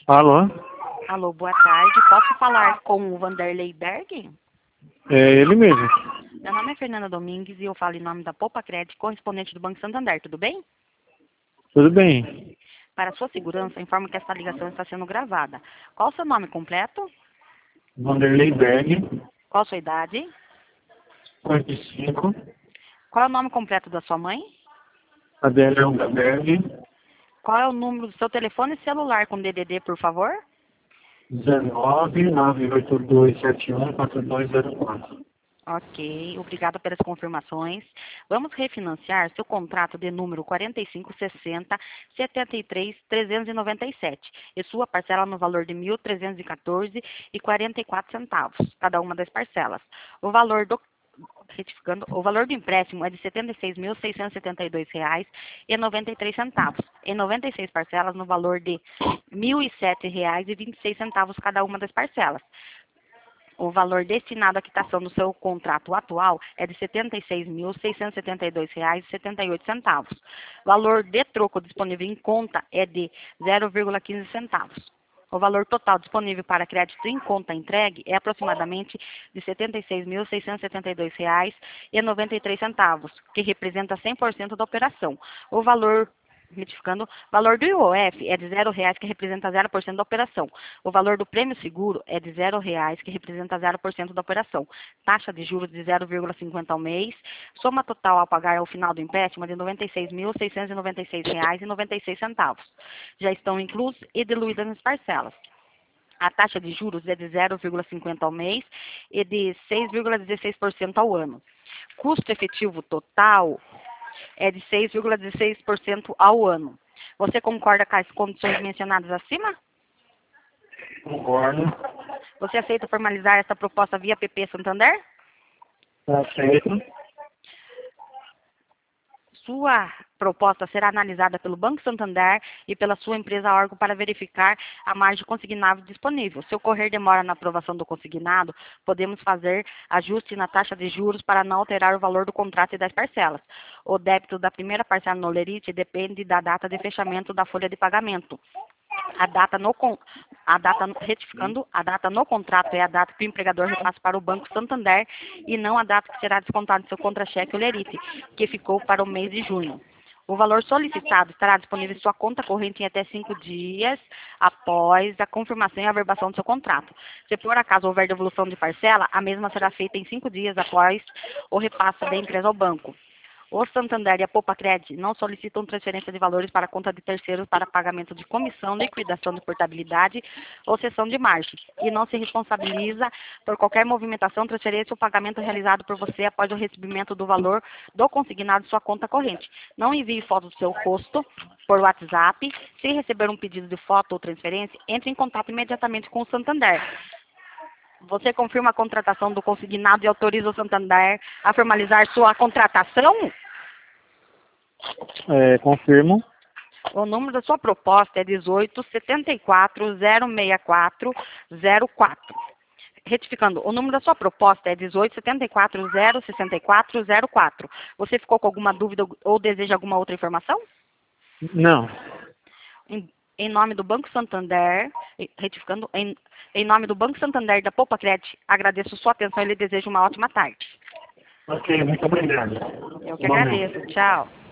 Alô? Alô, boa tarde. Posso falar com o Vanderlei Berg? É ele mesmo. Meu nome é Fernanda Domingues e eu falo em nome da Poupa Crédito, correspondente do Banco Santander, tudo bem? Tudo bem. Para sua segurança, informo que esta ligação está sendo gravada. Qual o seu nome completo? Vanderlei Berg, Qual a sua idade? 45, Qual é o nome completo da sua mãe? Adélia Berg, Qual é o número do seu telefone celular com DDD, por favor? 19-98271-4204. Ok, obrigada pelas confirmações. Vamos refinanciar seu contrato de número 4560-73-397 e sua parcela no valor de R$ 1.314,44, cada uma das parcelas. O valor do Retificando, o valor do empréstimo é de R$ 76.672,93, em 96 parcelas no valor de R$ 1.007,26 cada uma das parcelas. O valor destinado à quitação do seu contrato atual é de R$ 76.672,78. O valor de troco disponível em conta é de 0,15 centavos. O valor total disponível para crédito em conta entregue é aproximadamente de R$ 76.672,93, que representa 100% da operação. O valor Retificando, o valor do IOF é de R$ 0,00, que representa 0% da operação. O valor do prêmio seguro é de R$ 0,00, que representa 0% da operação. Taxa de juros de 0,50 ao mês. Soma total a pagar ao final do empréstimo é de R$ 96.696,96. Já estão inclusos e diluídas nas parcelas. A taxa de juros é de 0,50 ao mês e de 6,16% ao ano. Custo efetivo total é de 6,16% ao ano. Você concorda com as condições mencionadas acima? Concordo. Você aceita formalizar essa proposta via PP Santander? Aceito. Sua proposta será analisada pelo Banco Santander e pela sua empresa órgão para verificar a margem consignável disponível. Se ocorrer demora na aprovação do consignado, podemos fazer ajuste na taxa de juros para não alterar o valor do contrato e das parcelas. O débito da primeira parcela no lerite depende da data de fechamento da folha de pagamento. A data no contrato é a data que o empregador repassa para o Banco Santander e não a data que será descontado do seu contra-cheque ou lerite, que ficou para o mês de junho. O valor solicitado estará disponível em sua conta corrente em até 5 dias após a confirmação e averbação do seu contrato. Se por acaso houver devolução de parcela, a mesma será feita em 5 dias após o repasse da empresa ao banco. O Santander e a Poupa Crédito não solicitam transferência de valores para a conta de terceiros para pagamento de comissão, liquidação de portabilidade ou cessão de margem e não se responsabiliza por qualquer movimentação, transferência ou pagamento realizado por você após o recebimento do valor do consignado em sua conta corrente. Não envie foto do seu rosto por WhatsApp. Se receber um pedido de foto ou transferência, entre em contato imediatamente com o Santander. Você confirma a contratação do consignado e autoriza o Santander a formalizar sua contratação? Confirmo. O número da sua proposta é 1874-064-04. Retificando, o número da sua proposta é 1874-064-04. Você ficou com alguma dúvida ou deseja alguma outra informação? Não. Em nome do Banco Santander, retificando, em nome do Banco Santander da Poupa Crédito, agradeço sua atenção e lhe desejo uma ótima tarde. Ok, muito obrigado. Eu que agradeço. Tchau.